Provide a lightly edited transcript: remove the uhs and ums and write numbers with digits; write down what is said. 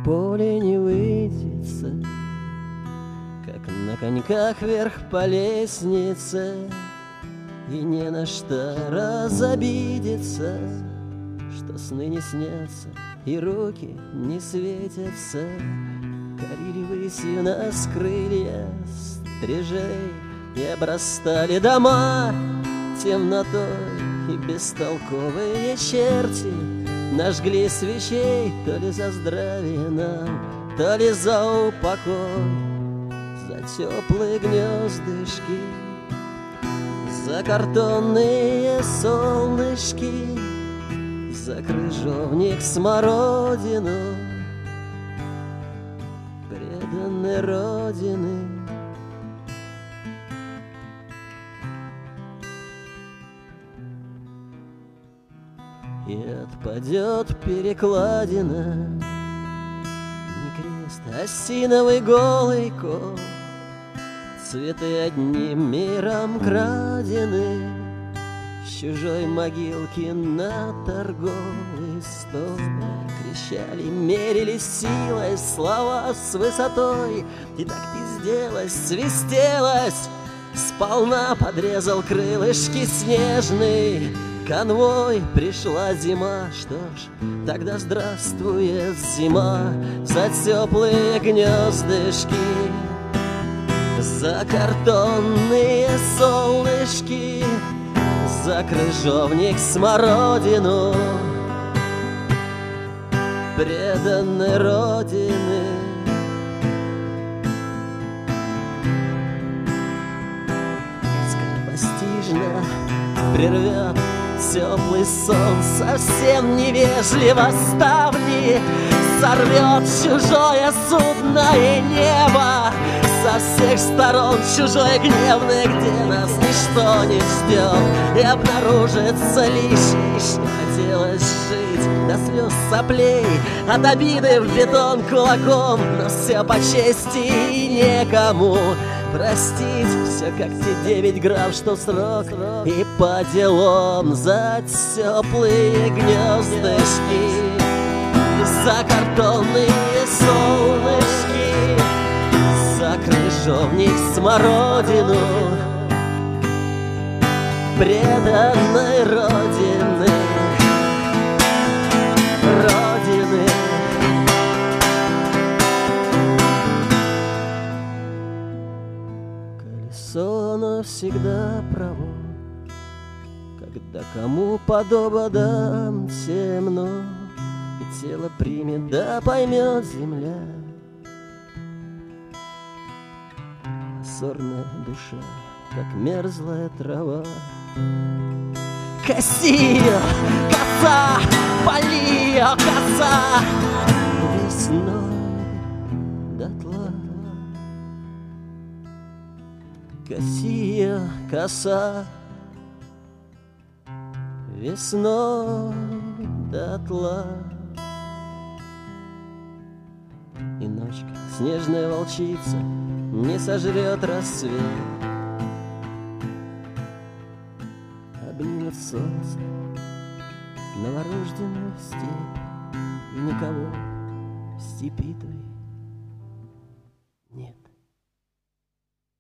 поле не выйдется, как на коньках вверх по лестнице, и не на что разобидеться, что сны не снятся и руки не светятся. Корили высью нас крылья стрижей, и обрастали дома темнотой, и бестолковые черти нажгли свечей, то ли за здравие нам, то ли за упокой, за теплые гнездышки, за картонные солнышки, за крыжовник смородину, преданной Родины. И отпадет перекладина, не крест, а осиновый голый кол, цветы одним миром крадены, с чужой могилки на торговый стол. Кричали, мерили силой слова с высотой, и так пизделось, свистелось, сполна подрезал крылышки снежный конвой. Пришла зима, что ж, тогда здравствует зима, за теплые гнездышки, за картонные солнышки, за крыжовник смородину, преданной Родины. Скоропостижно прервет теплый сон совсем невежливо ставни, сорвет чужое судно и небо со всех сторон чужой гневный, где нас ничто не ждет, и обнаружится лишь, что хотелось жить до слез соплей, от обиды в бетон кулаком, но все по чести и некому простить, все как те 9 грамм, что срок, и по делам за теплые гнездышки, за картонные солнышки, за крыжовник смородину, преданной Родины, Родины. Колесо навсегда право, когда кому подобно темно, и тело примет, да поймет земля. Сорная душа, как мерзлая трава. Коси ее, коса, поли ее, коса, весной дотла. Коси ее, коса, весной дотла. И ночка, снежная волчица, не сожрет рассвет, обнимет солнце новорожденную степь, и никого в степи той